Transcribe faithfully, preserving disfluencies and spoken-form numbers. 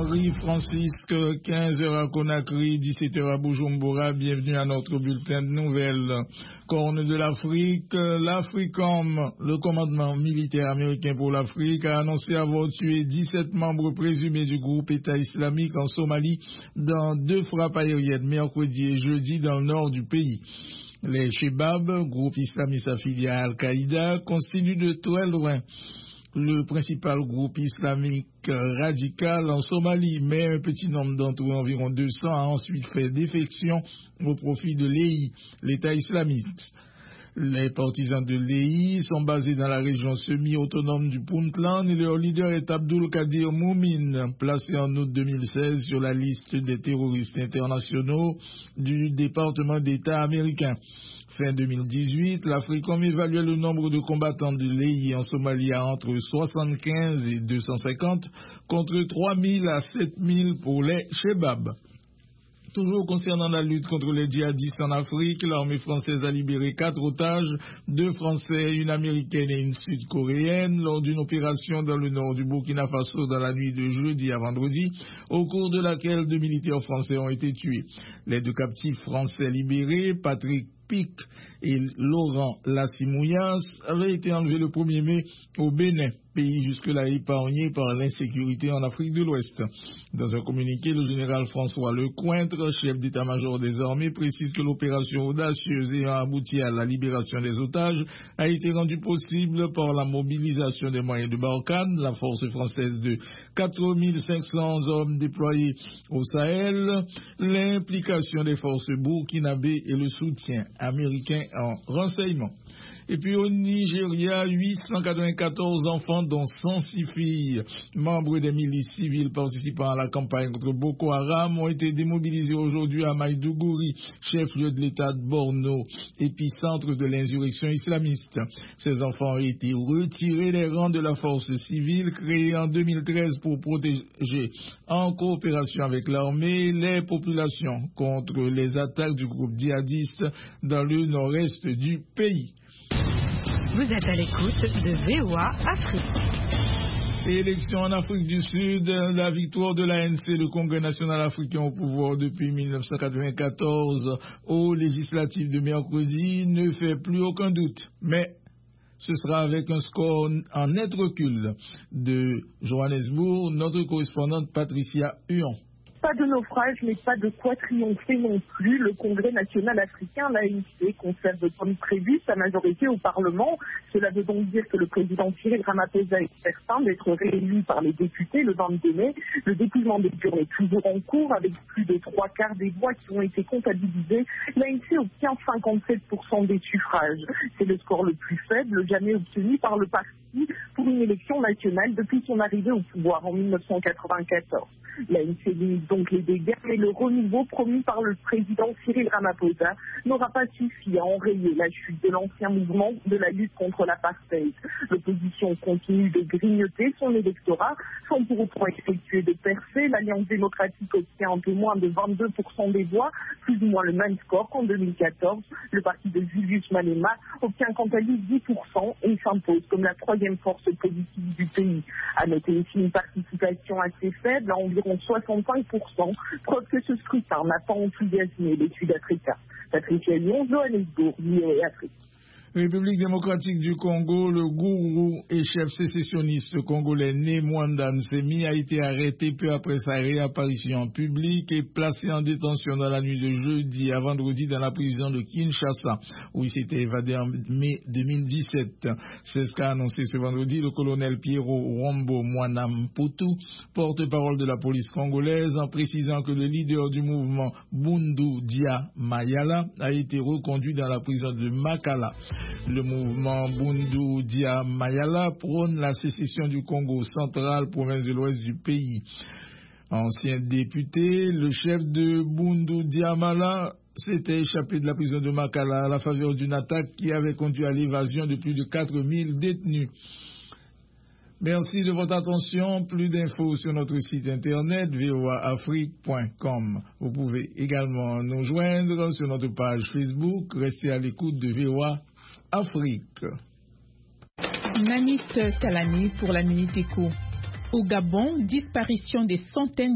Marie-Francisque, quinze heures à Conakry, dix-sept heures à Bujumbura. Bienvenue à notre bulletin de nouvelles. Corne de l'Afrique, l'Africom, le commandement militaire américain pour l'Afrique, a annoncé avoir tué dix-sept membres présumés du groupe État islamique en Somalie dans deux frappes aériennes mercredi et jeudi dans le nord du pays. Les Shebab, groupe islamiste affilié à Al-Qaïda, constituent de très loin le principal groupe islamique radical en Somalie, mais un petit nombre d'entre eux, environ deux cents, a ensuite fait défection au profit de l'E I, l'État islamique. Les partisans de l'E I sont basés dans la région semi-autonome du Puntland et leur leader est Abdul Qadir Moumin, placé en août deux mille seize sur la liste des terroristes internationaux du département d'État américain. Fin deux mille dix-huit, l'Africom évaluait le nombre de combattants de l'E I en Somalie à entre soixante-quinze et deux cent cinquante, contre trois mille à sept mille pour les Shebab. Toujours concernant la lutte contre les djihadistes en Afrique, l'armée française a libéré quatre otages, deux Français, une Américaine et une Sud-Coréenne, lors d'une opération dans le nord du Burkina Faso dans la nuit de jeudi à vendredi, au cours de laquelle deux militaires français ont été tués. Les deux captifs français libérés, Patrick Pic et Laurent Lassimouyas, avaient été enlevés le premier mai au Bénin, pays jusque-là épargné par l'insécurité en Afrique de l'Ouest. Dans un communiqué, le général François Lecointre, chef d'état-major des armées, précise que l'opération audacieuse ayant abouti à la libération des otages a été rendue possible par la mobilisation des moyens de Barkhane, la force française de quatre mille cinq cents hommes déployés au Sahel, l'implication des forces burkinabées et le soutien américain en renseignement. Et puis au Nigeria, huit cent quatre-vingt-quatorze enfants, dont cent six filles, membres des milices civiles participant à la campagne contre Boko Haram, ont été démobilisés aujourd'hui à Maïdougouri, chef-lieu de l'État de Borno, épicentre de l'insurrection islamiste. Ces enfants ont été retirés des rangs de la force civile créée en deux mille treize pour protéger, en coopération avec l'armée, les populations contre les attaques du groupe djihadiste dans le nord-est du pays. Vous êtes à l'écoute de V O A Afrique. Élection en Afrique du Sud, la victoire de l'A N C, le Congrès national africain au pouvoir depuis mille neuf cent quatre-vingt-quatorze aux législatives de mercredi, ne fait plus aucun doute. Mais ce sera avec un score en net recul. De Johannesburg, notre correspondante Patricia Huon. Pas de naufrage, mais pas de quoi triompher non plus. Le Congrès national africain, l'A N C, conserve comme prévu sa majorité au Parlement. Cela veut donc dire que le président Cyril Ramaphosa est certain d'être réélu par les députés le vingt-deux mai. Le dépouillement des urnes est toujours en cours avec plus de trois quarts des voix qui ont été comptabilisées. L'A N C obtient cinquante-sept pour cent des suffrages. C'est le score le plus faible jamais obtenu par le parti pour une élection nationale depuis son arrivée au pouvoir en mille neuf cent quatre-vingt-quatorze. L'A N C limite donc les dégâts, mais le renouveau promis par le président Cyril Ramaphosa n'aura pas suffi à enrayer la chute de l'ancien mouvement de la lutte contre l'apartheid. L'opposition continue de grignoter son électorat sans pour autant effectuer de percées. L'Alliance démocratique obtient un peu moins de vingt-deux pour cent des voix, plus ou moins le même score qu'en deux mille quatorze. Le parti de Julius Malema obtient quant à lui dix pour cent et s'impose comme la troisième force politique du pays. À noter aussi une participation assez faible, à environ soixante-cinq pour cent, preuve que ce scrutin n'a pas enthousiasmé les Sud-Africains. Patricia Lyon, Johannesburg, V O A Afrique. République démocratique du Congo, le gourou et chef sécessionniste congolais né Mwanda Nsemi a été arrêté peu après sa réapparition en public et placé en détention dans la nuit de jeudi à vendredi dans la prison de Kinshasa, où il s'était évadé en mai deux mille dix-sept. C'est ce qu'a annoncé ce vendredi le colonel Pierrot Rombo Mwanamputu, porte-parole de la police congolaise, en précisant que le leader du mouvement Bundu Dia Mayala a été reconduit dans la prison de Makala. Le mouvement Bundu Dia Mayala prône la sécession du Congo central, province de l'ouest du pays. Ancien député, le chef de Bundu Dia Mayala s'était échappé de la prison de Makala à la faveur d'une attaque qui avait conduit à l'évasion de plus de quatre mille détenus. Merci de votre attention. Plus d'infos sur notre site internet v o a afrique point com. Vous pouvez également nous joindre sur notre page Facebook. Restez à l'écoute de V O A Afrique. Nanit Talani pour la Minute Éco. Au Gabon, disparition des centaines